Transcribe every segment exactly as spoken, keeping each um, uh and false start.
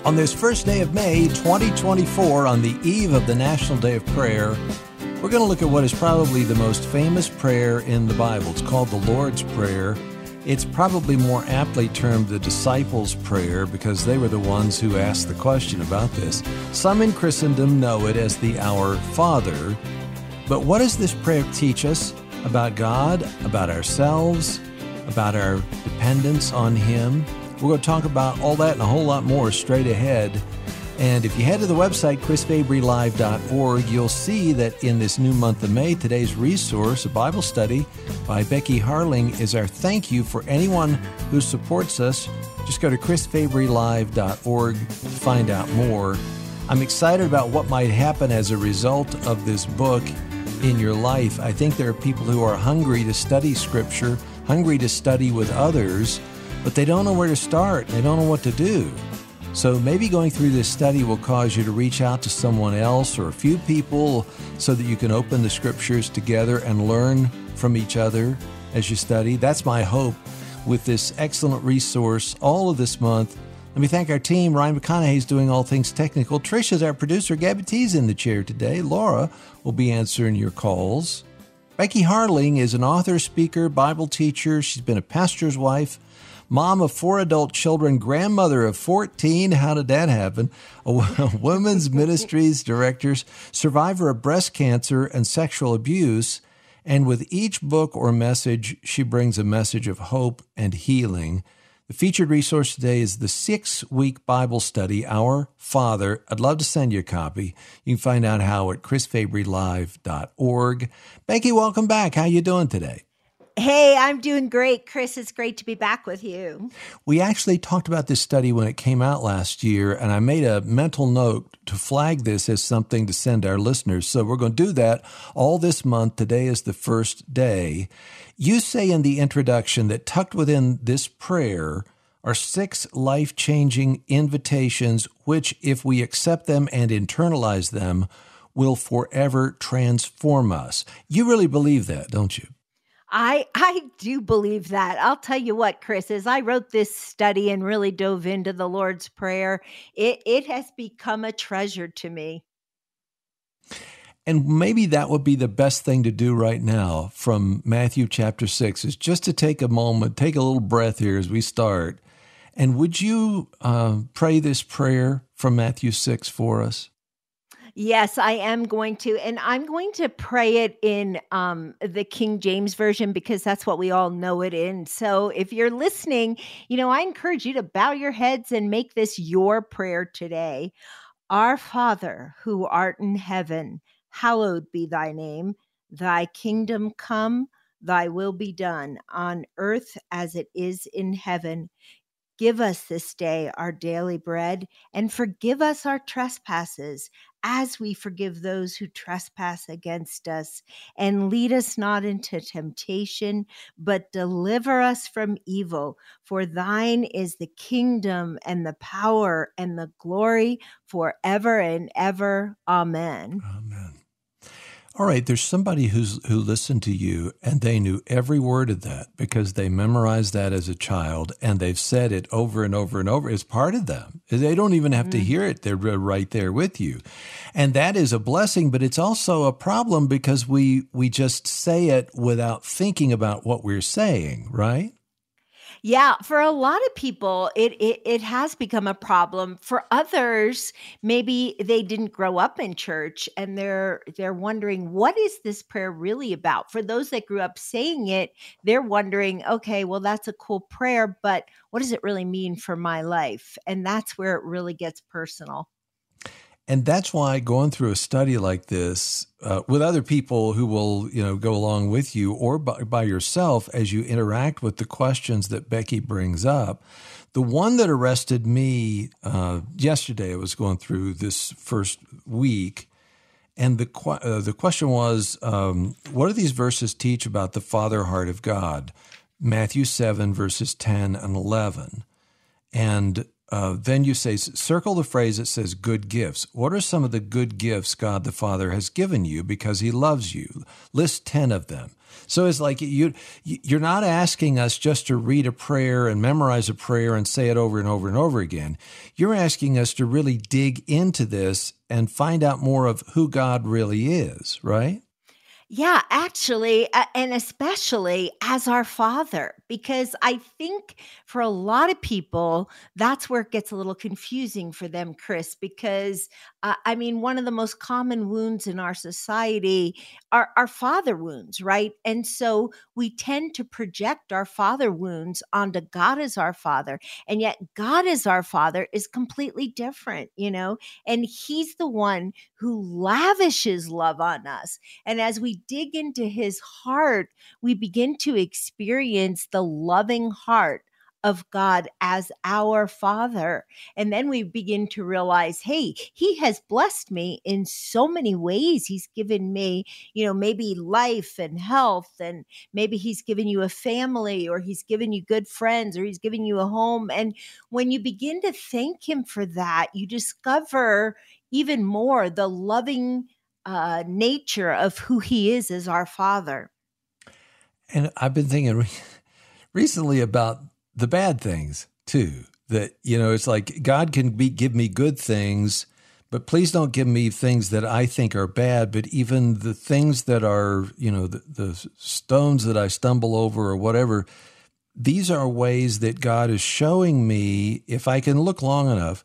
On this first day of May, twenty twenty-four, on the eve of the National Day of Prayer, we're going to look at what is probably the most famous prayer in the Bible. It's called the Lord's Prayer. It's probably more aptly termed the disciples' prayer because they were the ones who asked the question about this. Some in Christendom know it as the Our Father. But what does this prayer teach us about God, about ourselves, about our dependence on Him? We're going to talk about all that and a whole lot more straight ahead. And if you head to the website, chris fabry live dot org, you'll see that in this new month of May, today's resource, a Bible study by Becky Harling, is our thank you for anyone who supports us. Just go to chris fabry live dot org to find out more. I'm excited about what might happen as a result of this book in your life. I think there are people who are hungry to study Scripture, hungry to study with others, but they don't know where to start. They don't know what to do. So maybe going through this study will cause you to reach out to someone else or a few people so that you can open the Scriptures together and learn from each other as you study. That's my hope with this excellent resource all of this month. Let me thank our team. Ryan McConaughey is doing all things technical. Trish is our producer. Gabby T's in the chair today. Laura will be answering your calls. Becky Harling is an author, speaker, Bible teacher. She's been a pastor's wife, mom of four adult children, grandmother of fourteen. How did that happen? A women's ministries director, survivor of breast cancer and sexual abuse. And with each book or message, she brings a message of hope and healing. The featured resource today is the six-week Bible study, Our Father. I'd love to send you a copy. You can find out how at chris fabry live dot org. Becky, welcome back. How you doing today? Hey, I'm doing great, Chris. It's great to be back with you. We actually talked about this study when it came out last year, and I made a mental note to flag this as something to send our listeners. So we're going to do that all this month. Today is the first day. You say in the introduction that tucked within this prayer are six life-changing invitations, which, if we accept them and internalize them, will forever transform us. You really believe that, don't you? I I do believe that. I'll tell you what, Chris, as I wrote this study and really dove into the Lord's Prayer, it, it has become a treasure to me. And maybe that would be the best thing to do right now from Matthew chapter six, is just to take a moment, take a little breath here as we start. And would you uh, pray this prayer from Matthew six for us? Yes, I am going to. And I'm going to pray it in um, the King James Version because that's what we all know it in. So if you're listening, you know, I encourage you to bow your heads and make this your prayer today. Our Father, who art in heaven, hallowed be thy name. Thy kingdom come, thy will be done on earth as it is in heaven. Give us this day our daily bread, and forgive us our trespasses, as we forgive those who trespass against us. And lead us not into temptation, but deliver us from evil. For thine is the kingdom and the power and the glory forever and ever. Amen. Amen. All right, there's somebody who's who listened to you and they knew every word of that because they memorized that as a child and they've said it over and over and over. It's part of them. They don't even have to hear it. They're right there with you. And that is a blessing, but it's also a problem because we we just say it without thinking about what we're saying, right? Yeah, for a lot of people, it, it it has become a problem. For others, maybe they didn't grow up in church and they're they're wondering, what is this prayer really about? For those that grew up saying it, they're wondering, okay, well, that's a cool prayer, but what does it really mean for my life? And that's where it really gets personal. And that's why going through a study like this uh, with other people who will, you know, go along with you or by, by yourself as you interact with the questions that Becky brings up, the one that arrested me uh, yesterday, I was going through this first week, and the uh, the question was, um, what do these verses teach about the Father heart of God? Matthew seven, verses ten and eleven. And uh, then you say, circle the phrase that says good gifts. What are some of the good gifts God the Father has given you because he loves you? List ten of them. So it's like you, you're not asking us just to read a prayer and memorize a prayer and say it over and over and over again. You're asking us to really dig into this and find out more of who God really is, right? Yeah, actually, uh, and especially as our Father, because I think for a lot of people, that's where it gets a little confusing for them, Chris, because uh, I mean, one of the most common wounds in our society are, are father wounds, right? And so we tend to project our father wounds onto God as our Father, and yet God as our Father is completely different, you know, and he's the one who lavishes love on us. And as we dig into his heart, we begin to experience the loving heart of God as our Father. And then we begin to realize, hey, he has blessed me in so many ways. He's given me, you know, maybe life and health, and maybe he's given you a family, or he's given you good friends, or he's given you a home. And when you begin to thank him for that, you discover even more the loving uh, nature of who he is as our Father. And I've been thinking re- recently about the bad things too, that, you know, it's like God can be, give me good things, but please don't give me things that I think are bad. But even the things that are, you know, the, the stones that I stumble over or whatever, these are ways that God is showing me, if I can look long enough,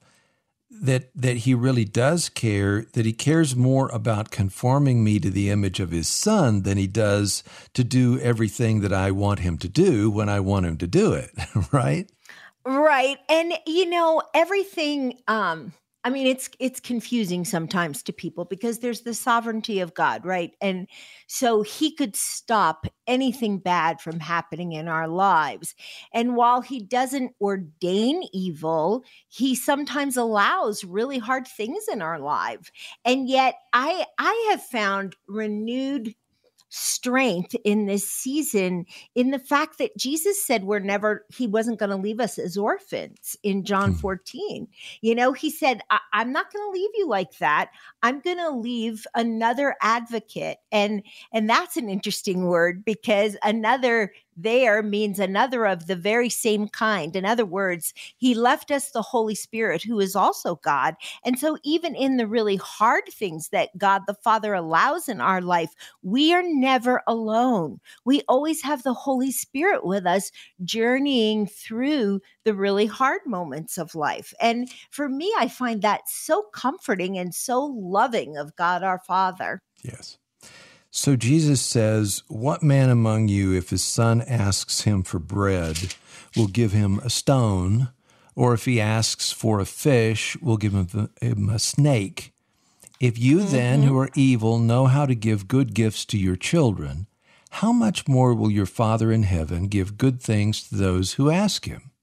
that that he really does care, that he cares more about conforming me to the image of his Son than he does to do everything that I want him to do when I want him to do it, right? Right. And, you know, everything, um, I mean, it's it's confusing sometimes to people because there's the sovereignty of God, right? And so he could stop anything bad from happening in our lives. And while he doesn't ordain evil, he sometimes allows really hard things in our life. And yet I I have found renewed strength in this season in the fact that Jesus said we're never, he wasn't going to leave us as orphans in John fourteen. You know, he said, I- I'm not going to leave you like that. I'm going to leave another advocate. And, and that's an interesting word because another there means another of the very same kind. In other words, he left us the Holy Spirit, who is also God. And so even in the really hard things that God the Father allows in our life, we are never alone. We always have the Holy Spirit with us, journeying through the really hard moments of life. And for me, I find that so comforting and so loving of God our Father. Yes. So Jesus says, what man among you, if his son asks him for bread, will give him a stone? Or if he asks for a fish, will give him, him a snake? If you mm-hmm. then, who are evil, know how to give good gifts to your children, how much more will your Father in heaven give good things to those who ask him?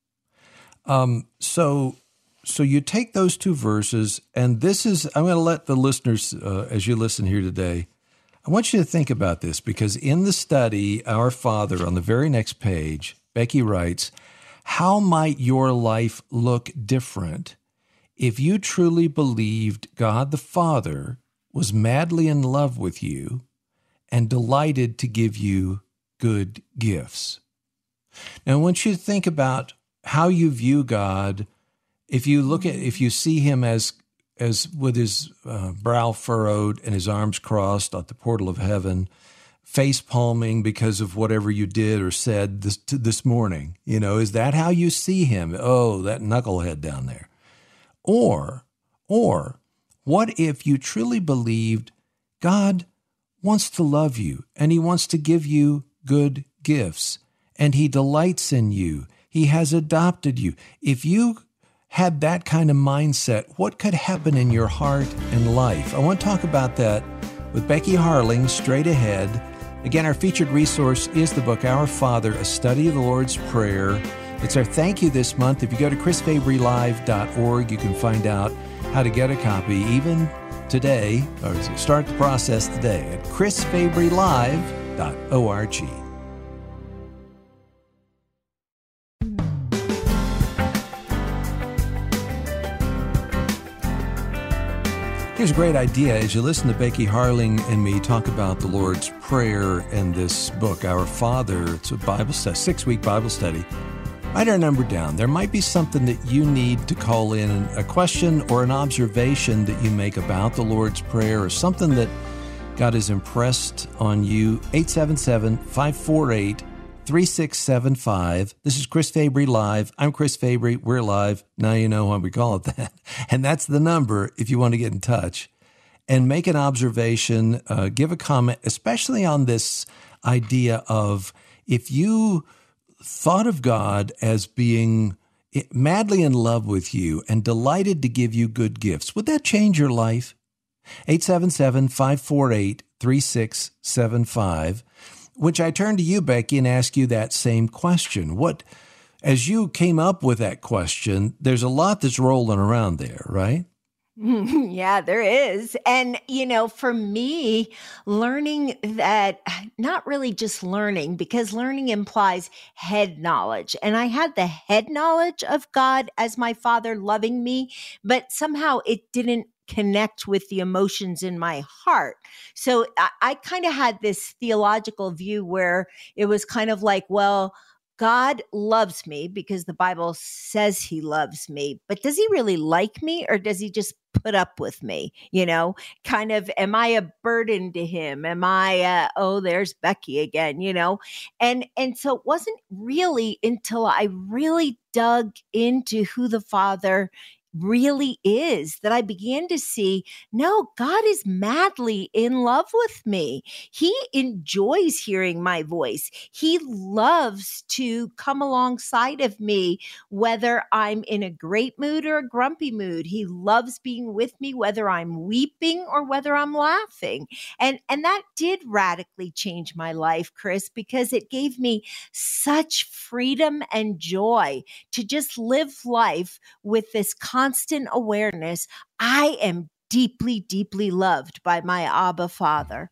Um, so... So you take those two verses, and this is, I'm going to let the listeners, uh, as you listen here today, I want you to think about this, because in the study, Our Father, on the very next page, Becky writes, how might your life look different if you truly believed God the Father was madly in love with you and delighted to give you good gifts? Now, I want you to think about how you view God. If you look at, if you see him as, as with his uh, brow furrowed and his arms crossed at the portal of heaven, face palming because of whatever you did or said this this morning, you know, is that how you see him? Oh, that knucklehead down there. Or, or what if you truly believed God wants to love you and he wants to give you good gifts and he delights in you. He has adopted you. If you had that kind of mindset, what could happen in your heart and life? I want to talk about that with Becky Harling straight ahead. Again, our featured resource is the book, Our Father, A Study of the Lord's Prayer. It's our thank you this month. If you go to chris fabry live dot org, you can find out how to get a copy even today, or start the process today at chris fabry live dot org. Here's a great idea. As you listen to Becky Harling and me talk about the Lord's Prayer and this book, Our Father, it's a Bible study, six-week Bible study. Write our number down. There might be something that you need to call in, a question or an observation that you make about the Lord's Prayer or something that God has impressed on you. eight seven seven, five four eight, three six seven five. This is Chris Fabry Live. I'm Chris Fabry. We're live. Now you know why we call it that. And that's the number if you want to get in touch. And make an observation, uh, give a comment, especially on this idea of if you thought of God as being madly in love with you and delighted to give you good gifts, would that change your life? eight seven seven, five four eight, three six seven five. Which I turn to you, Becky, and ask you that same question. What, as you came up with that question, there's a lot that's rolling around there, right? Yeah, there is. And, you know, for me, learning that, not really just learning, because learning implies head knowledge. And I had the head knowledge of God as my Father loving me, but somehow it didn't connect with the emotions in my heart. So I, I kind of had this theological view where it was kind of like, well, God loves me because the Bible says he loves me, but does he really like me or does he just put up with me? You know, kind of, am I a burden to him? Am I, uh, oh, there's Becky again, you know? And, and so it wasn't really until I really dug into who the Father really is that I began to see, no, God is madly in love with me. He enjoys hearing my voice. He loves to come alongside of me, whether I'm in a great mood or a grumpy mood. He loves being with me, whether I'm weeping or whether I'm laughing. And, and that did radically change my life, Chris, because it gave me such freedom and joy to just live life with this constant awareness. I am deeply, deeply loved by my Abba Father.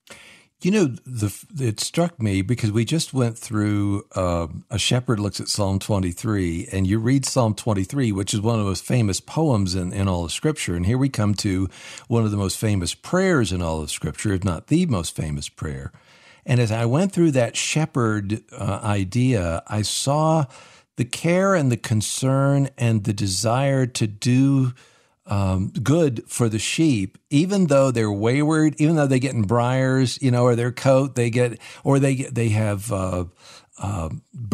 You know, the it struck me because we just went through uh, A Shepherd Looks at Psalm twenty-three, and you read Psalm twenty-three, which is one of the most famous poems in, in all of Scripture. And here we come to one of the most famous prayers in all of Scripture, if not the most famous prayer. And as I went through that shepherd uh, idea, I saw the care and the concern and the desire to do um, good for the sheep, even though they're wayward, even though they get in briars, you know, or their coat, they get, or they get, they have uh, uh,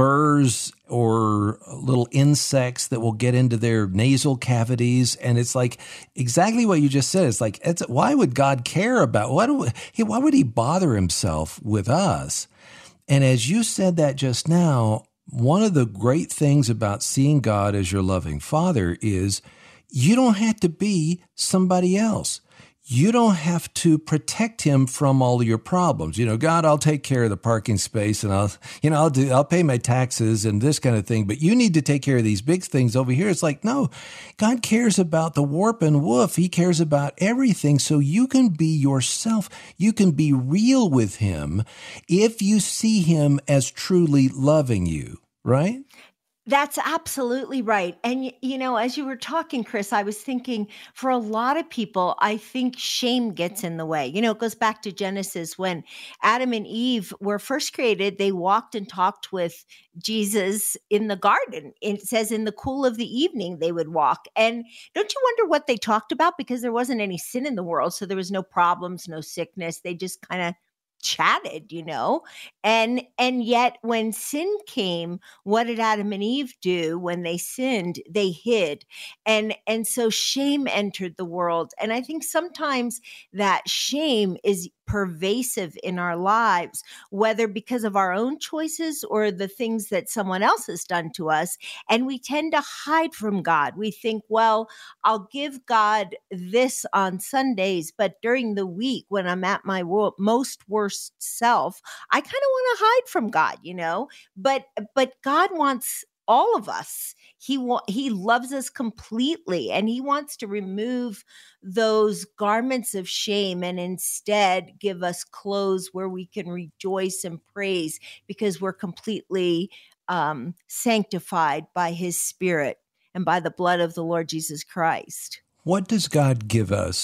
burrs or little insects that will get into their nasal cavities. And it's like exactly what you just said. It's like, it's, why would God care about, why, do, why would he bother himself with us? And as you said that just now, one of the great things about seeing God as your loving Father is you don't have to be somebody else. You don't have to protect him from all of your problems. You know, God, I'll take care of the parking space and I'll, you know, I'll do, I'll pay my taxes and this kind of thing, but you need to take care of these big things over here. It's like, no, God cares about the warp and woof. He cares about everything. So you can be yourself. You can be real with him if you see him as truly loving you, right? That's absolutely right. And, you know, as you were talking, Chris, I was thinking for a lot of people, I think shame gets in the way. You know, it goes back to Genesis when Adam and Eve were first created, they walked and talked with Jesus in the garden. It says in the cool of the evening, they would walk. And don't you wonder what they talked about? Because there wasn't any sin in the world. So there was no problems, no sickness. They just kind of chatted, you know, and and yet when sin came, what did Adam and Eve do when they sinned? They hid, and and so shame entered the world. And I think sometimes that shame is pervasive in our lives, whether because of our own choices or the things that someone else has done to us. And we tend to hide from God. We think, well, I'll give God this on Sundays, but during the week when I'm at my wo- most worst self, I kind of want to hide from God, you know, but, but God wants all of us. He wa- he loves us completely, and he wants to remove those garments of shame and instead give us clothes where we can rejoice and praise because we're completely um, sanctified by his Spirit and by the blood of the Lord Jesus Christ. What does God give us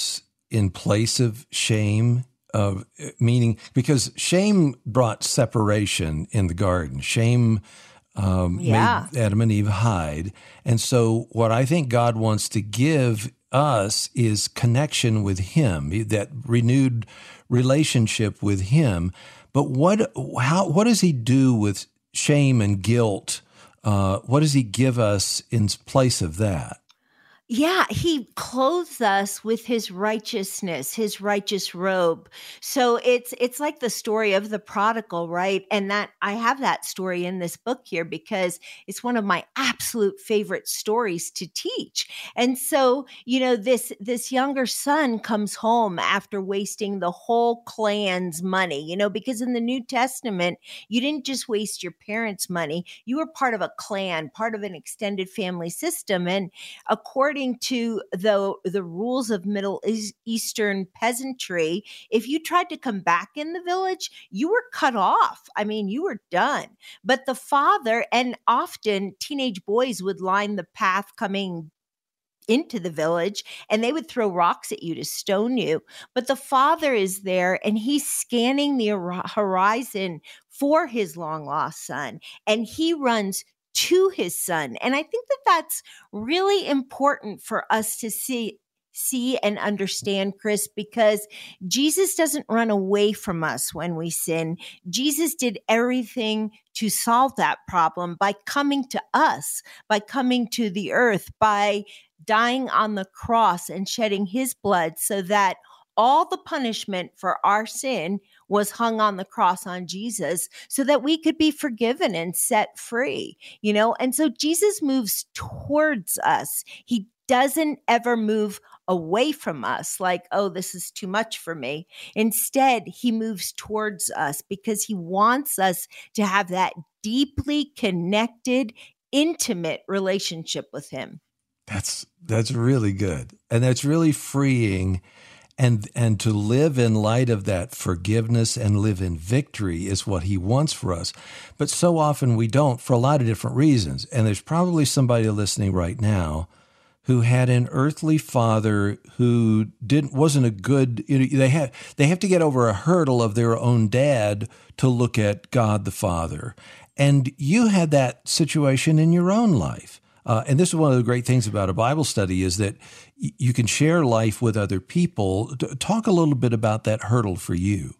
in place of shame, of meaning, because shame brought separation in the garden. Shame um, Yeah. made Adam and Eve hide. And so what I think God wants to give us is connection with him, that renewed relationship with him. But what, how, what does he do with shame and guilt? Uh, what does he give us in place of that? Yeah, he clothes us with his righteousness, his righteous robe. So it's it's like the story of the prodigal, right? And that I have that story in this book here because it's one of my absolute favorite stories to teach. And so, you know, this this younger son comes home after wasting the whole clan's money, you know, because in the New Testament, you didn't just waste your parents' money, you were part of a clan, part of an extended family system. And according to the the rules of Middle Eastern peasantry, if you tried to come back in the village, you were cut off. I mean, you were done. But the father, and often teenage boys would line the path coming into the village, and they would throw rocks at you to stone you. But the father is there, and he's scanning the horizon for his long lost son, and he runs to his son. And I think that that's really important for us to see see and understand, Chris, because Jesus doesn't run away from us when we sin. Jesus did everything to solve that problem by coming to us, by coming to the earth, by dying on the cross and shedding his blood so that all the punishment for our sin was hung on the cross on Jesus so that we could be forgiven and set free, you know? And so Jesus moves towards us. He doesn't ever move away from us like, oh, this is too much for me. Instead, he moves towards us because he wants us to have that deeply connected, intimate relationship with him. That's that's really good. And that's really freeing. And and to live in light of that forgiveness and live in victory is what he wants for us. But so often we don't for a lot of different reasons. And there's probably somebody listening right now who had an earthly father who didn't wasn't a good, you know, they have they have to get over a hurdle of their own dad to look at God the Father. And you had that situation in your own life. Uh, and this is one of the great things about a Bible study is that y- you can share life with other people. T- Talk a little bit about that hurdle for you.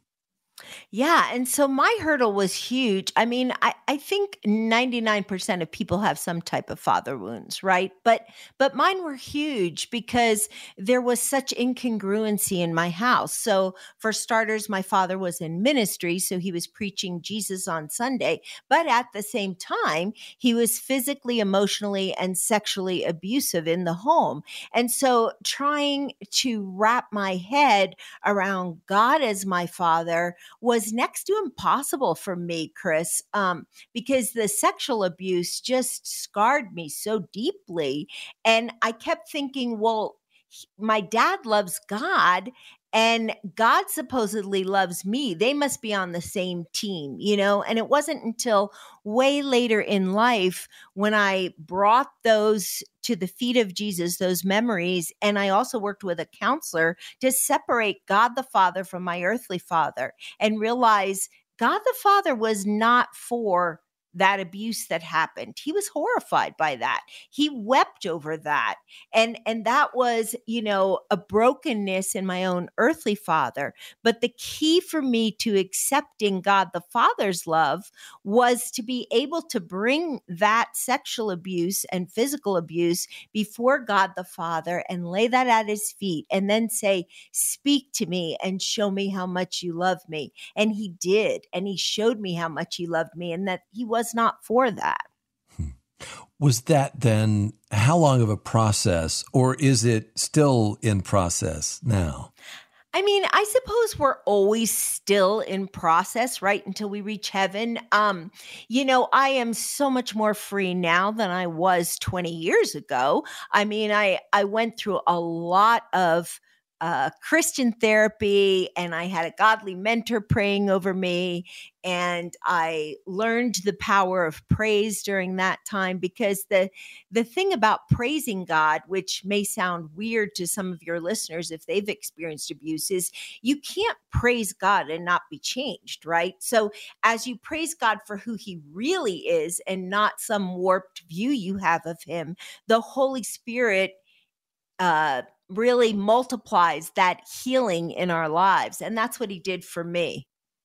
Yeah. And so my hurdle was huge. I mean, I, I think ninety-nine percent of people have some type of father wounds, right? But but mine were huge because there was such incongruency in my house. So for starters, my father was in ministry, so he was preaching Jesus on Sunday. But at the same time, he was physically, emotionally, and sexually abusive in the home. And so trying to wrap my head around God as my father was next to impossible for me, Chris, um, because the sexual abuse just scarred me so deeply. And I kept thinking, well, he- my dad loves God and God supposedly loves me. They must be on the same team, you know? And it wasn't until way later in life when I brought those to the feet of Jesus, those memories. And I also worked with a counselor to separate God the Father from my earthly father and realize God the Father was not for that abuse that happened. He was horrified by that. He wept over that. And and that was, you know, a brokenness in my own earthly father. But the key for me to accepting God the Father's love was to be able to bring that sexual abuse and physical abuse before God the Father and lay that at his feet and then say, speak to me and show me how much you love me. And he did. And he showed me how much he loved me and that he was not for that. Was that then how long of a process, or is it still in process now? I mean, I suppose we're always still in process, right? Until we reach heaven. Um, you know, I am so much more free now than I was twenty years ago. I mean, I I went through a lot of uh, Christian therapy, and I had a godly mentor praying over me. And I learned the power of praise during that time, because the the thing about praising God, which may sound weird to some of your listeners if they've experienced abuse, is you can't praise God and not be changed, right? So as you praise God for who he really is and not some warped view you have of him, the Holy Spirit uh, really multiplies that healing in our lives. And that's what he did for me.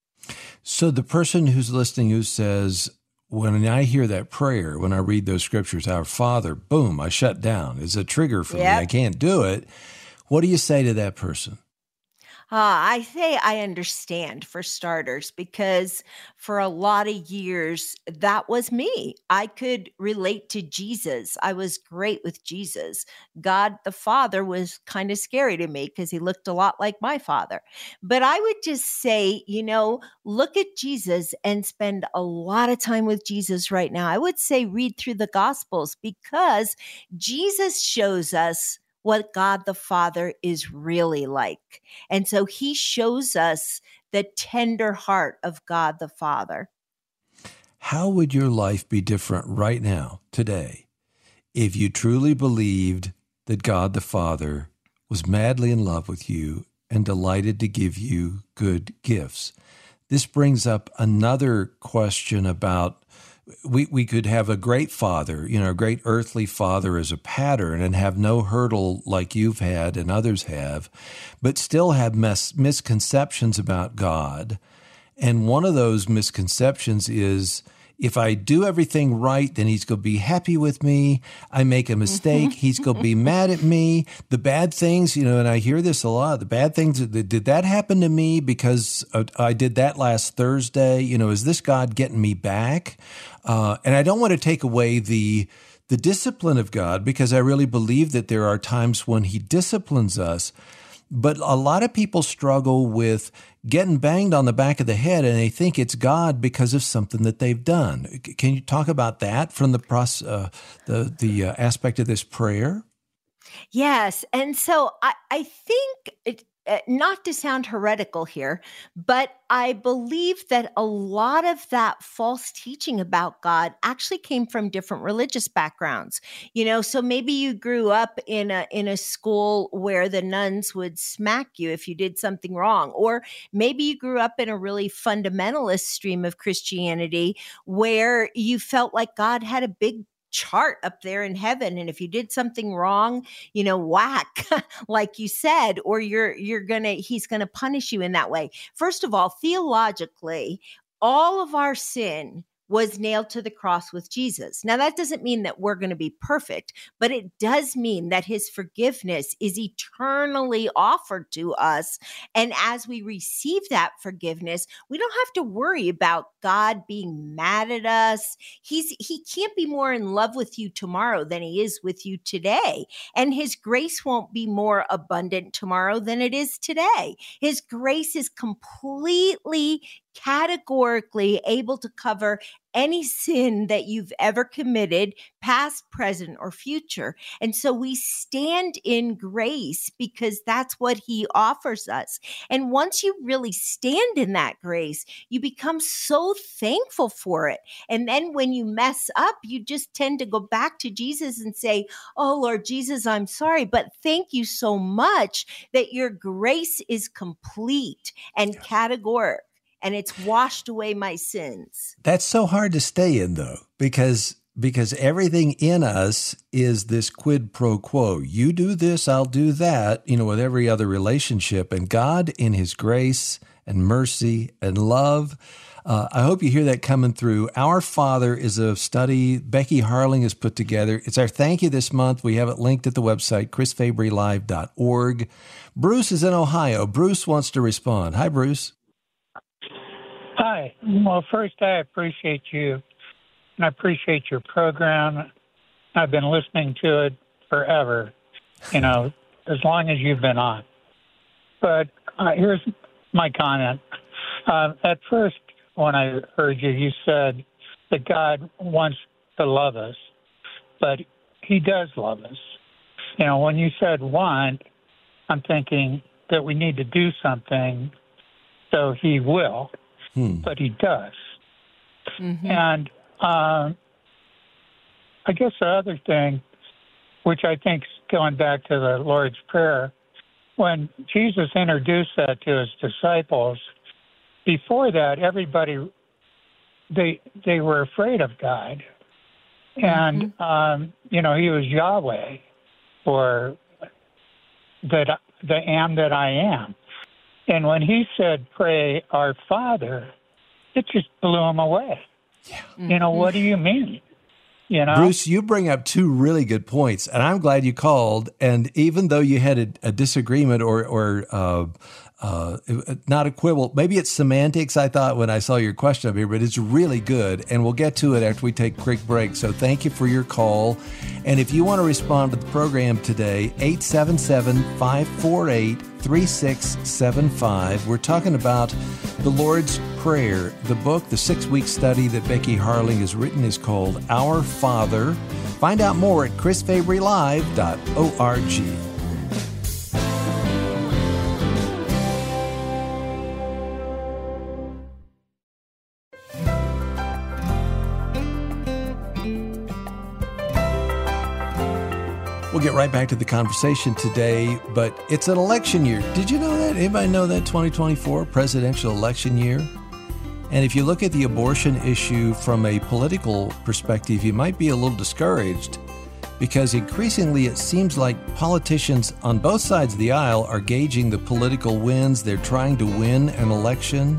So the person who's listening who says, when I hear that prayer, when I read those scriptures, our Father, boom, I shut down. It's a trigger for Yep. me. I can't do it. What do you say to that person? Uh, I say I understand, for starters, because for a lot of years, that was me. I could relate to Jesus. I was great with Jesus. God the Father was kind of scary to me because he looked a lot like my father. But I would just say, you know, look at Jesus and spend a lot of time with Jesus right now. I would say read through the Gospels, because Jesus shows us what God the Father is really like. And so he shows us the tender heart of God the Father. How would your life be different right now, today, if you truly believed that God the Father was madly in love with you and delighted to give you good gifts? This brings up another question about We we could have a great father, you know, a great earthly father as a pattern and have no hurdle like you've had and others have, but still have mis- misconceptions about God. And one of those misconceptions is, if I do everything right, then he's going to be happy with me. I make a mistake, he's going to be mad at me. The bad things, you know, and I hear this a lot, the bad things, did that happen to me because I did that last Thursday? You know, is this God getting me back? Uh, and I don't want to take away the the discipline of God, because I really believe that there are times when he disciplines us. But a lot of people struggle with getting banged on the back of the head, and they think it's God because of something that they've done. Can you talk about that from the process, uh, the the uh, aspect of this prayer? Yes. And so I, I think, it, uh, not to sound heretical here, but I believe that a lot of that false teaching about God actually came from different religious backgrounds. You know, so maybe you grew up in a in a school where the nuns would smack you if you did something wrong, or maybe you grew up in a really fundamentalist stream of Christianity where you felt like God had a big chart up there in heaven, and if you did something wrong, you know, whack, like you said, or you're you're gonna he's gonna punish you in that way. First of all, theologically, all of our sin was nailed to the cross with Jesus. Now, that doesn't mean that we're going to be perfect, but it does mean that his forgiveness is eternally offered to us. And as we receive that forgiveness, we don't have to worry about God being mad at us. He's he can't be more in love with you tomorrow than he is with you today. And his grace won't be more abundant tomorrow than it is today. His grace is completely, categorically able to cover any sin that you've ever committed, past, present, or future. And so we stand in grace because that's what he offers us. And once you really stand in that grace, you become so thankful for it. And then when you mess up, you just tend to go back to Jesus and say, "Oh, Lord Jesus, I'm sorry, but thank you so much that your grace is complete and categoric, and it's washed away my sins." That's so hard to stay in, though, because because everything in us is this quid pro quo. You do this, I'll do that, you know, with every other relationship. And God, in his grace and mercy and love, uh, I hope you hear that coming through. Our Father is a study Becky Harling has put together. It's our thank you this month. We have it linked at the website, chris fabry live dot org. Bruce is in Ohio. Bruce wants to respond. Hi, Bruce. Hi. Well, first, I appreciate you, and I appreciate your program. I've been listening to it forever, you know, as long as you've been on. But uh, here's my comment. Uh, at first, when I heard you, you said that God wants to love us, but he does love us. You know, when you said want, I'm thinking that we need to do something, so he will, hmm. but he does. Mm-hmm. And um, I guess the other thing, which I think is going back to the Lord's Prayer, when Jesus introduced that to his disciples, before that, everybody, they they were afraid of God. And, mm-hmm. um, you know, he was Yahweh, or that the am that I am. And when he said, pray our Father, it just blew him away. Yeah. Mm-hmm. You know, what do you mean? You know? Bruce, you bring up two really good points, and I'm glad you called. And even though you had a, a disagreement or, or uh, uh, not a quibble, maybe it's semantics, I thought, when I saw your question up here, but it's really good. And we'll get to it after we take a quick break. So thank you for your call. And if you want to respond to the program today, eight seven seven, five four eight, three six seven five. We're talking about the Lord's Prayer. The book, the six-week study that Becky Harling has written, is called Our Father. Find out more at chris fabry live dot org. We'll get right back to the conversation today, but it's an election year. Did you know that? Anybody know that twenty twenty-four presidential election year? And if you look at the abortion issue from a political perspective, you might be a little discouraged, because increasingly it seems like politicians on both sides of the aisle are gauging the political wins. They're trying to win an election.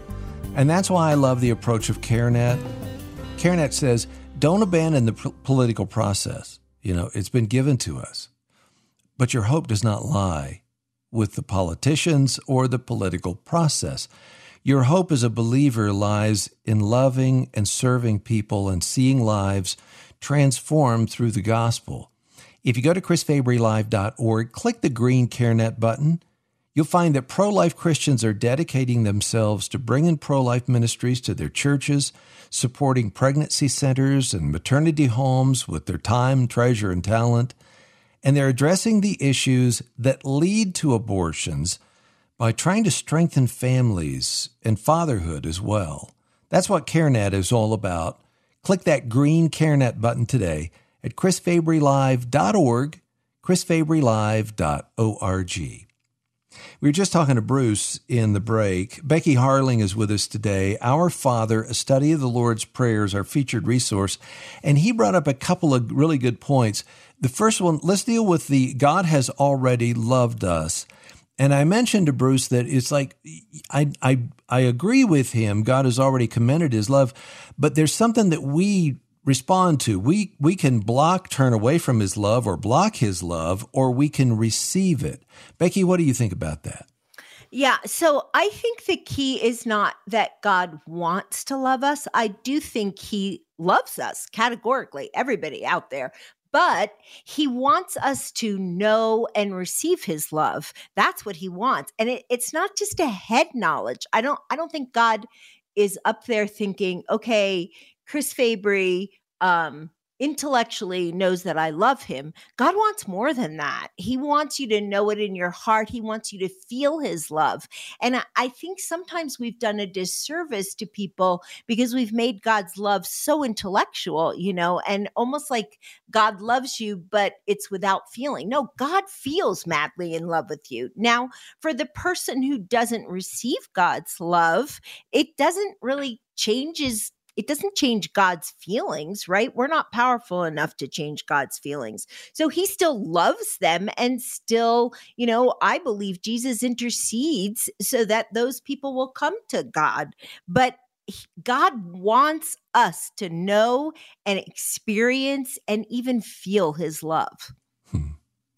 And that's why I love the approach of CareNet. CareNet says, don't abandon the p- political process. You know, it's been given to us. But your hope does not lie with the politicians or the political process. Your hope as a believer lies in loving and serving people and seeing lives transformed through the gospel. If you go to chris fabry live dot org, click the green CareNet button, you'll find that pro-life Christians are dedicating themselves to bringing pro-life ministries to their churches, supporting pregnancy centers and maternity homes with their time, treasure, and talent. And they're addressing the issues that lead to abortions by trying to strengthen families and fatherhood as well. That's what CareNet is all about. Click that green CareNet button today at chris fabry live dot org, chris fabry live dot org. We were just talking to Bruce in the break. Becky Harling is with us today. Our Father, a study of the Lord's Prayer, is our featured resource. And he brought up a couple of really good points. The first one, let's deal with the God has already loved us. And I mentioned to Bruce that it's like, I, I, I agree with him. God has already commended his love, but there's something that we respond to. We, we can block, turn away from his love, or block his love, or we can receive it. Becky, what do you think about that? Yeah, so I think the key is not that God wants to love us. I do think he loves us categorically, everybody out there. But he wants us to know and receive his love. That's what he wants. And it, it's not just a head knowledge. I don't I don't think God is up there thinking, okay, Chris Fabry um, intellectually knows that I love him. God wants more than that. He wants you to know it in your heart. He wants you to feel his love. And I, I think sometimes we've done a disservice to people because we've made God's love so intellectual, you know, and almost like God loves you, but it's without feeling. No, God feels madly in love with you. Now, for the person who doesn't receive God's love, it doesn't really change his It doesn't change God's feelings, right? We're not powerful enough to change God's feelings. So he still loves them, and still, you know, I believe Jesus intercedes so that those people will come to God. But God wants us to know and experience and even feel his love. Hmm.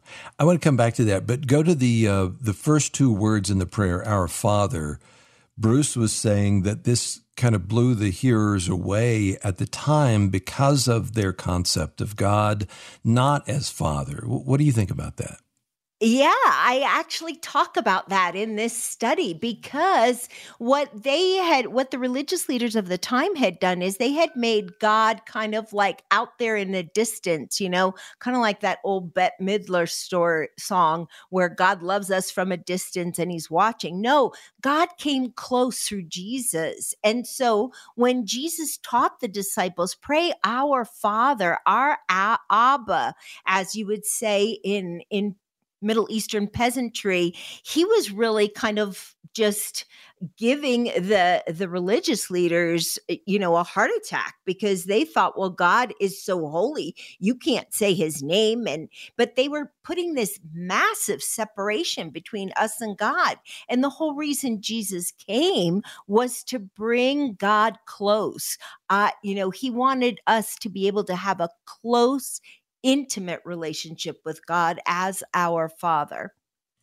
I want to come back to that, but go to the uh, the first two words in the prayer, Our Father. Bruce was saying that this kind of blew the hearers away at the time because of their concept of God not as Father. What do you think about that? Yeah, I actually talk about that in this study because what they had, what the religious leaders of the time had done is they had made God kind of like out there in the distance, you know, kind of like that old Bette Midler story song where God loves us from a distance and he's watching. No, God came close through Jesus. And so when Jesus taught the disciples, pray our Father, our Abba, as you would say in, in Middle Eastern peasantry, he was really kind of just giving the the religious leaders, you know, a heart attack because they thought, well, God is so holy, you can't say his name. And but they were putting this massive separation between us and God. And the whole reason Jesus came was to bring God close. Uh, you know, he wanted us to be able to have a close, intimate relationship with God as our Father.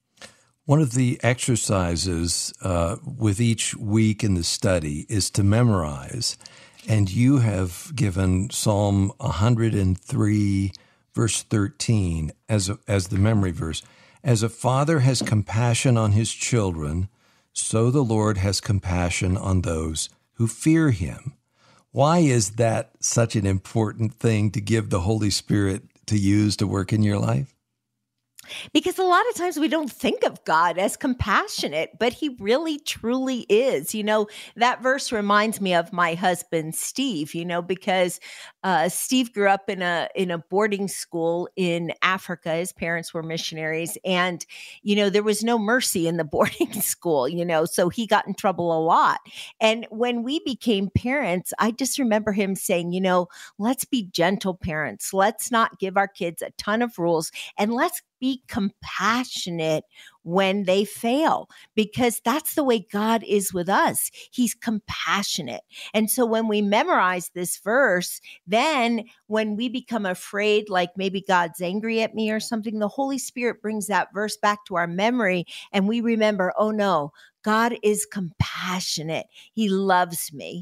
One of the exercises uh, with each week in the study is to memorize, and you have given Psalm one hundred three, verse thirteen, as a, as the memory verse. As a father has compassion on his children, so the Lord has compassion on those who fear him. Why is that such an important thing to give the Holy Spirit to use to work in your life? Because a lot of times we don't think of God as compassionate, but he really truly is. You know, that verse reminds me of my husband, Steve, you know, because uh, Steve grew up in a in a boarding school in Africa. His parents were missionaries. And, you know, there was no mercy in the boarding school, you know, so he got in trouble a lot. And when we became parents, I just remember him saying, you know, let's be gentle parents. Let's not give our kids a ton of rules, and let's be compassionate when they fail, because that's the way God is with us. He's compassionate. And so when we memorize this verse, then when we become afraid, like maybe God's angry at me or something, the Holy Spirit brings that verse back to our memory and we remember, oh no, God is compassionate. He loves me.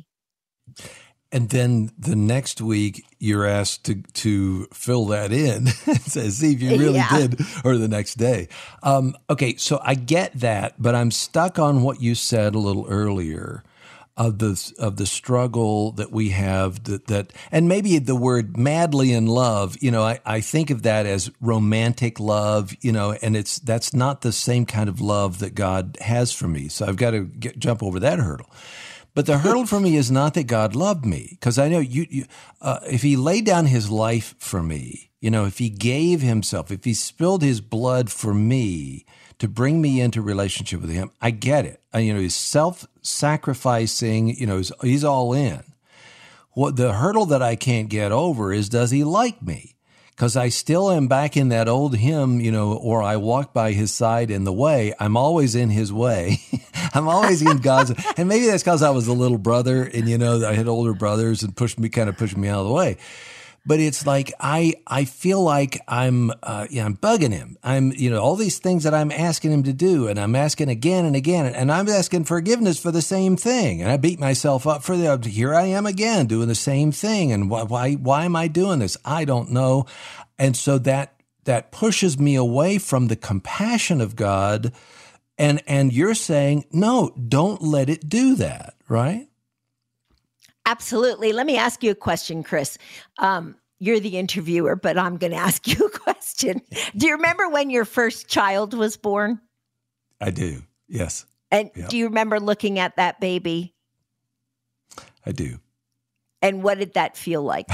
And then the next week, you're asked to to fill that in, see if you really Yeah. did, or the next day. Um, okay, so I get that, but I'm stuck on what you said a little earlier of the of the struggle that we have, that, that and maybe the word madly in love, you know, I, I think of that as romantic love, you know, and it's that's not the same kind of love that God has for me. So I've got to get, jump over that hurdle. But the hurdle for me is not that God loved me, because I know you, you uh, if he laid down his life for me, you know, if he gave himself, if he spilled his blood for me to bring me into relationship with him, I get it. I, you know, he's self-sacrificing, you know, he's, he's all in. What the hurdle that I can't get over is, does he like me? Because I still am back in that old hymn, you know, or I walk by his side in the way. I'm always in his way. I'm always in God's. And maybe that's because I was a little brother and, you know, I had older brothers and pushed me, kind of pushing me out of the way. But it's like I I feel like I'm uh, yeah I'm bugging him. I'm you know all these things that I'm asking him to do, and I'm asking again and again, and I'm asking forgiveness for the same thing, and I beat myself up for the. Here I am again doing the same thing, and why why why am I doing this? I don't know, and so that that pushes me away from the compassion of God, and and you're saying no, don't let it do that, right? Absolutely. Let me ask you a question, Chris. Um, you're the interviewer, but I'm going to ask you a question. Do you remember when your first child was born? I do. Yes. And Yep. do you remember looking at that baby? I do. And what did that feel like?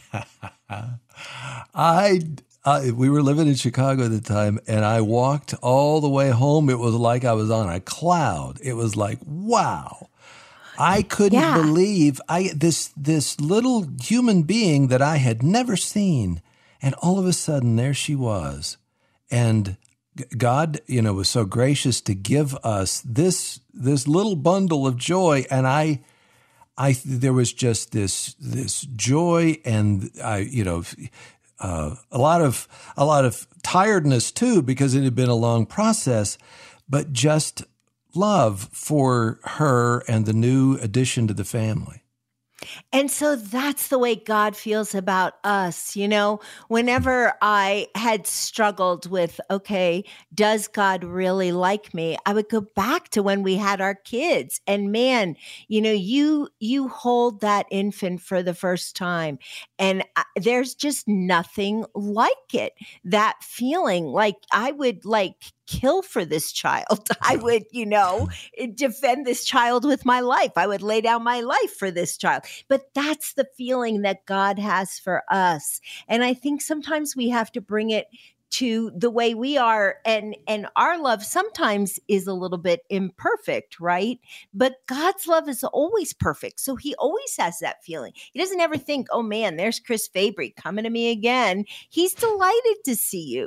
I, I we were living in Chicago at the time, and I walked all the way home. It was like I was on a cloud. It was like, wow. I couldn't Yeah. believe I this this little human being that I had never seen, and all of a sudden there she was, and God, you know, was so gracious to give us this this little bundle of joy, and I, I there was just this this joy, and I, you know, uh, a lot of a lot of tiredness too, because it had been a long process, but just love for her and the new addition to the family. And so that's the way God feels about us. You know, whenever I had struggled with, okay, does God really like me? I would go back to when we had our kids, and man, you know, you, you hold that infant for the first time, and I, there's just nothing like it. That feeling, like I would like kill for this child. I would, you know, defend this child with my life. I would lay down my life for this child. But that's the feeling that God has for us. And I think sometimes we have to bring it to the way we are, and and our love sometimes is a little bit imperfect, right? But God's love is always perfect. So he always has that feeling. He doesn't ever think, oh man, there's Chris Fabry coming to me again. He's delighted to see you.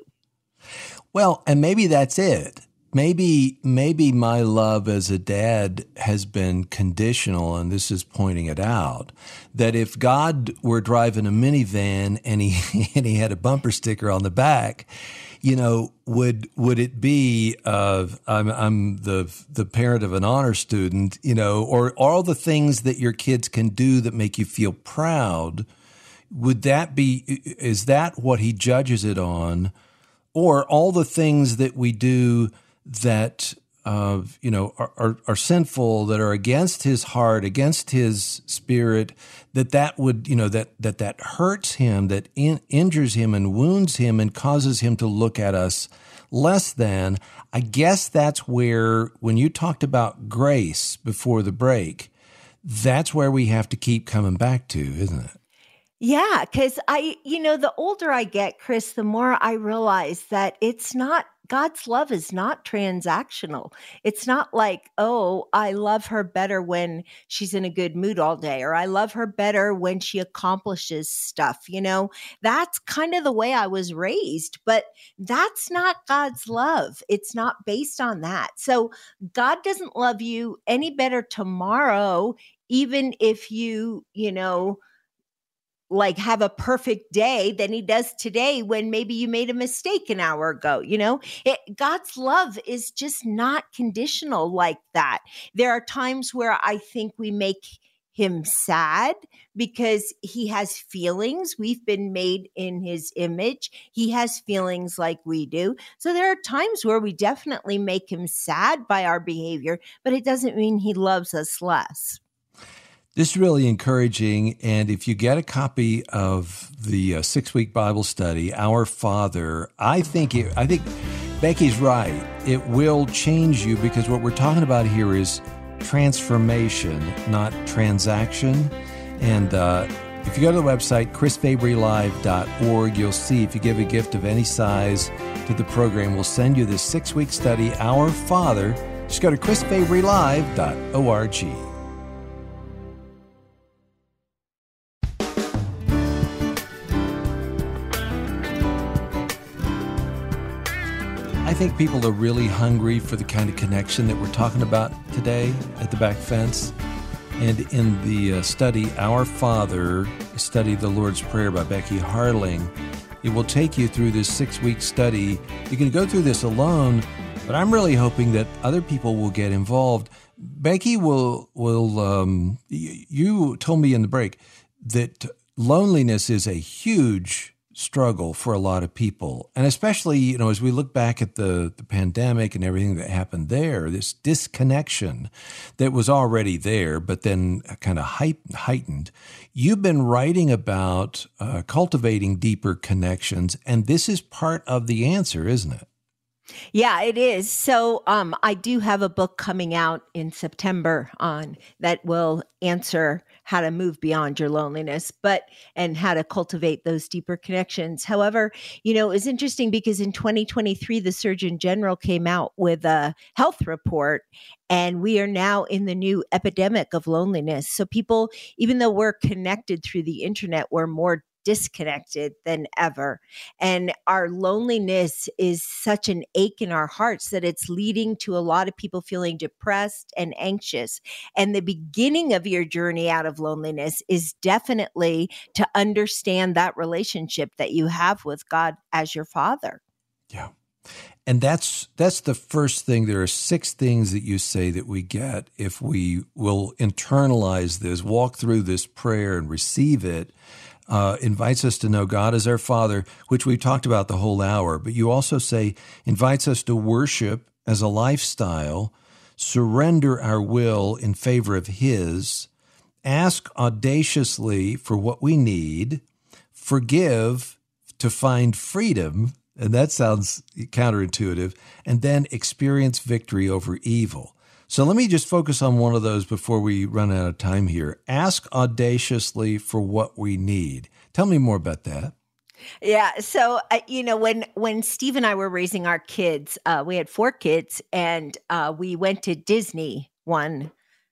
Well, and maybe that's it. Maybe maybe my love as a dad has been conditional, and this is pointing it out, that if God were driving a minivan and he and he had a bumper sticker on the back, you know, would would it be uh, I'm I'm the the parent of an honor student, you know, or all the things that your kids can do that make you feel proud? Would that be, is that what he judges it on? Or all the things that we do that, uh, you know, are, are, are sinful, that are against his heart, against his spirit, that that would, you know, that that, that hurts him, that in, injures him and wounds him and causes him to look at us less than. I guess that's where, when you talked about grace before the break, that's where we have to keep coming back to, isn't it? Yeah, because I, you know, the older I get, Chris, the more I realize that it's not, God's love is not transactional. It's not like, oh, I love her better when she's in a good mood all day, or I love her better when she accomplishes stuff. You know, that's kind of the way I was raised, but that's not God's love. It's not based on that. So God doesn't love you any better tomorrow, even if you, you know, like have a perfect day than he does today when maybe you made a mistake an hour ago. You know, it, God's love is just not conditional like that. There are times where I think we make him sad because he has feelings. We've been made in his image. He has feelings like we do. So there are times where we definitely make him sad by our behavior, but it doesn't mean he loves us less. This is really encouraging, and if you get a copy of the uh, six-week Bible study, Our Father, I think it, I think Becky's right. It will change you, because what we're talking about here is transformation, not transaction. And uh, if you go to the website, chris fabry live dot org, you'll see if you give a gift of any size to the program, we'll send you this six-week study, Our Father. Just go to chris fabry live dot org. I think people are really hungry for the kind of connection that we're talking about today at the Back Fence. And in the uh, study, Our Father, study the Lord's Prayer by Becky Harling, it will take you through this six-week study. You can go through this alone, but I'm really hoping that other people will get involved. Becky will, will um, you told me in the break that loneliness is a huge struggle for a lot of people. And especially, you know, as we look back at the, the pandemic and everything that happened there, this disconnection that was already there, but then kind of heightened. You've been writing about uh, cultivating deeper connections, and this is part of the answer, isn't it? Yeah, it is. So um, I do have a book coming out in September on that will answer how to move beyond your loneliness, but and how to cultivate those deeper connections. However, you know, it's interesting because in twenty twenty-three, the Surgeon General came out with a health report, and we are now in the new epidemic of loneliness. So people, even though we're connected through the internet, we're more disconnected than ever. And our loneliness is such an ache in our hearts that it's leading to a lot of people feeling depressed and anxious. And the beginning of your journey out of loneliness is definitely to understand that relationship that you have with God as your Father. Yeah. And that's that's the first thing. There are six things that you say that we get if we will internalize this, walk through this prayer and receive it. Uh, invites us to know God as our Father, which we've talked about the whole hour. But you also say invites us to worship as a lifestyle, surrender our will in favor of His, ask audaciously for what we need, forgive to find freedom, and that sounds counterintuitive, and then experience victory over evil. So let me just focus on one of those before we run out of time here. Ask audaciously for what we need. Tell me more about that. Yeah. So, uh, you know, when when Steve and I were raising our kids, uh, we had four kids, and uh, we went to Disney one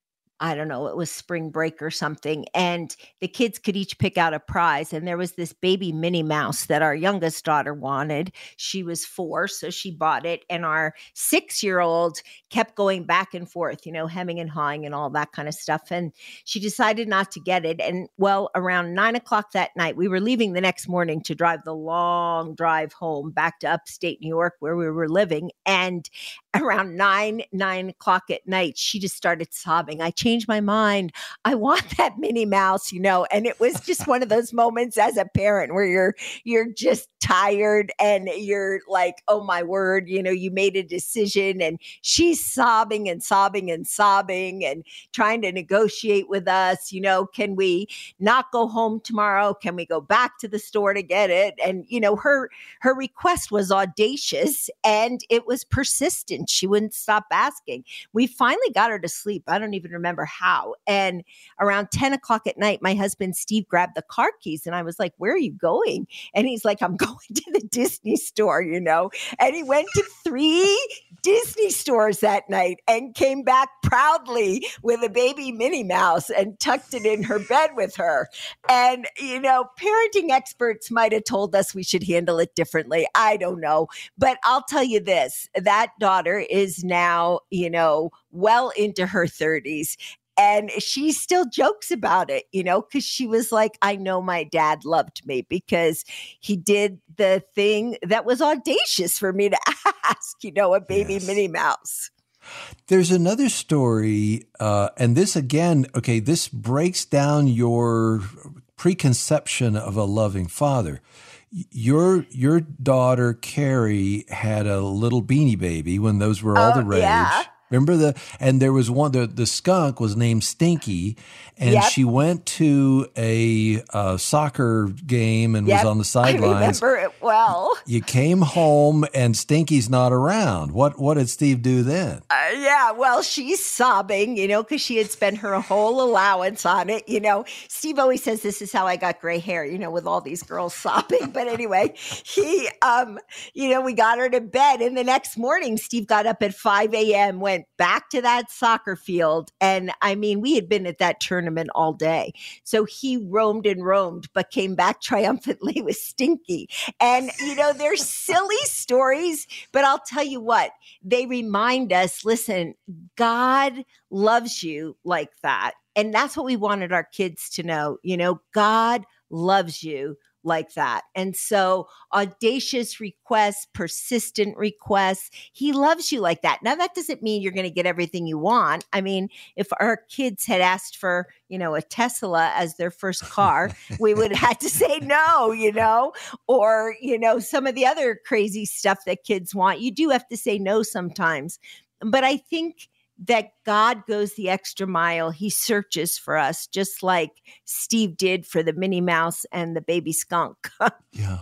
I don't know, it was spring break or something. And the kids could each pick out a prize. And there was this baby Minnie Mouse that our youngest daughter wanted. She was four, so she bought it. And our six-year-old kept going back and forth, you know, hemming and hawing and all that kind of stuff. And she decided not to get it. And well, around nine o'clock that night, we were leaving the next morning to drive the long drive home back to upstate New York where we were living. And around nine, nine o'clock at night, she just started sobbing. I changed my mind. I want that Minnie Mouse, you know, and it was just one of those moments as a parent where you're, you're just tired and you're like, oh my word, you know, you made a decision, and she's sobbing and sobbing and sobbing and trying to negotiate with us. You know, can we not go home tomorrow? Can we go back to the store to get it? And, you know, her, her request was audacious and it was persistent. She wouldn't stop asking. We finally got her to sleep. I don't even remember how. And around ten o'clock at night, my husband, Steve, grabbed the car keys and I was like, where are you going? And he's like, I'm going to the Disney store, you know, and he went to three Disney stores that night and came back proudly with a baby Minnie Mouse and tucked it in her bed with her. And, you know, parenting experts might have told us we should handle it differently. I don't know. But I'll tell you this, that daughter is now, you know, well into her thirties. And she still jokes about it, you know, because she was like, I know my dad loved me because he did the thing that was audacious for me to ask, you know, a baby yes. Minnie Mouse. There's another story, uh, and this again, okay, this breaks down your preconception of a loving father. Your your daughter, Carrie, had a little Beanie Baby when those were all oh, the rage. Yeah. Remember the, and there was one, the, the skunk was named Stinky, and yep. she went to a uh, soccer game and yep. was on the sidelines. I remember it well. You came home and Stinky's not around. What, what did Steve do then? Uh, yeah, well, she's sobbing, you know, because she had spent her whole allowance on it. You know, Steve always says, this is how I got gray hair, you know, with all these girls sobbing. But anyway, he, um, you know, we got her to bed. And the next morning, Steve got up at five a.m., went back to that soccer field. And I mean, we had been at that tournament all day. So he roamed and roamed, but came back triumphantly with Stinky. And, you know, they're silly stories, but I'll tell you what, they remind us, listen, God loves you like that. And that's what we wanted our kids to know. You know, God loves you like that. And so audacious requests, persistent requests, he loves you like that. Now, that doesn't mean you're going to get everything you want. I mean, if our kids had asked for, you know, a Tesla as their first car, we would have had to say no, you know, or, you know, some of the other crazy stuff that kids want. You do have to say no sometimes. But I think that God goes the extra mile. He searches for us, just like Steve did for the Minnie Mouse and the baby skunk. yeah.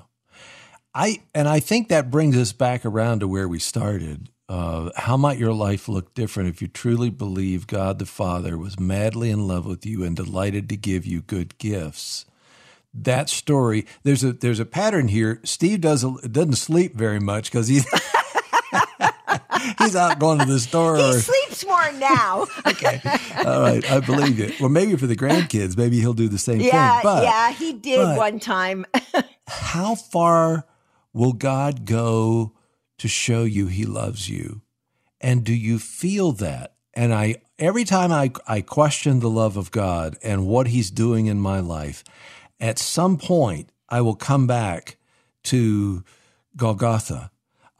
I and I think that brings us back around to where we started. Uh, how might your life look different if you truly believe God the Father was madly in love with you and delighted to give you good gifts? That story, there's a there's a pattern here. Steve doesn't doesn't sleep very much because he's he's out going to the store. He or, sleeps more now. Okay. All right. I believe it. Well, maybe for the grandkids, maybe he'll do the same yeah, thing. But, yeah, he did but one time. How far will God go to show you he loves you? And do you feel that? And I, every time I, I question the love of God and what he's doing in my life, at some point I will come back to Golgotha.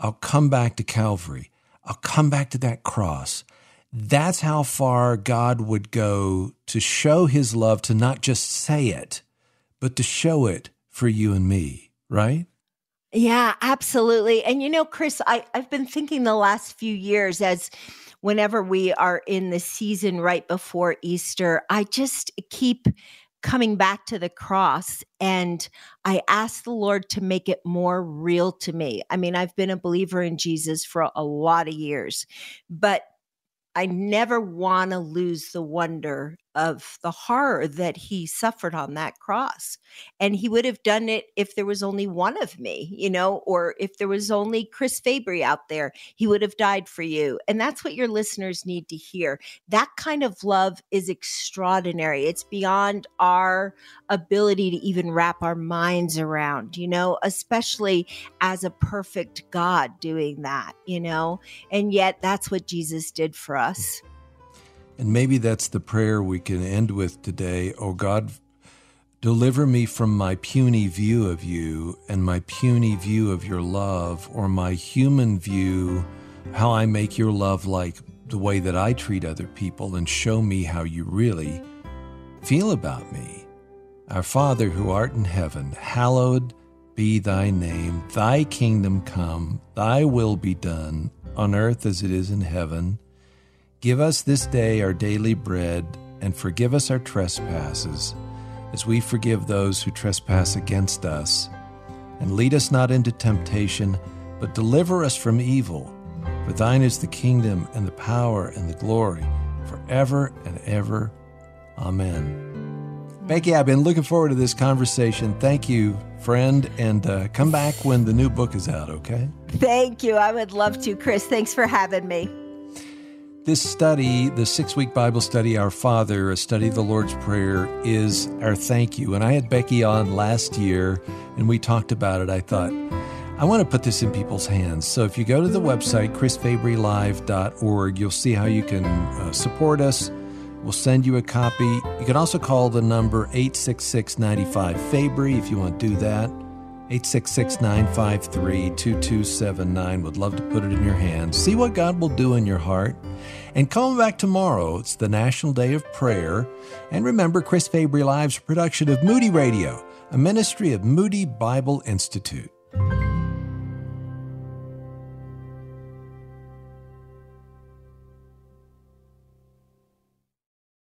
I'll come back to Calvary. I'll come back to that cross. That's how far God would go to show his love, to not just say it, but to show it for you and me, right? Yeah, absolutely. And you know, Chris, I, I've been thinking the last few years, as whenever we are in the season right before Easter, I just keep coming back to the cross, and I ask the Lord to make it more real to me. I mean, I've been a believer in Jesus for a lot of years, but I never want to lose the wonder of the horror that he suffered on that cross. And he would have done it if there was only one of me, you know, or if there was only Chris Fabry out there, he would have died for you. And that's what your listeners need to hear. That kind of love is extraordinary. It's beyond our ability to even wrap our minds around, you know, especially as a perfect God doing that, you know, and yet that's what Jesus did for us. And maybe that's the prayer we can end with today. Oh God, deliver me from my puny view of you and my puny view of your love, or my human view, how I make your love like the way that I treat other people, and show me how you really feel about me. Our Father who art in heaven, hallowed be thy name. Thy kingdom come, thy will be done on earth as it is in heaven. Give us this day our daily bread, and forgive us our trespasses, as we forgive those who trespass against us. And lead us not into temptation, but deliver us from evil. For thine is the kingdom, and the power, and the glory, forever and ever. Amen. Becky, I've been looking forward to this conversation. Thank you, friend, and uh, come back when the new book is out, okay? Thank you. I would love to, Chris. Thanks for having me. This study, the six-week Bible study, Our Father, a study of the Lord's Prayer, is our thank you. And I had Becky on last year, and we talked about it. I thought, I want to put this in people's hands. So if you go to the website, chris fabry live dot org, you'll see how you can uh, support us. We'll send you a copy. You can also call the number eight six six, nine five, Fabry if you want to do that. eight six six, nine five three, two two seven nine. Would love to put it in your hands. See what God will do in your heart. And come back tomorrow. It's the National Day of Prayer. And remember, Chris Fabry Live's a production of Moody Radio, a ministry of Moody Bible Institute.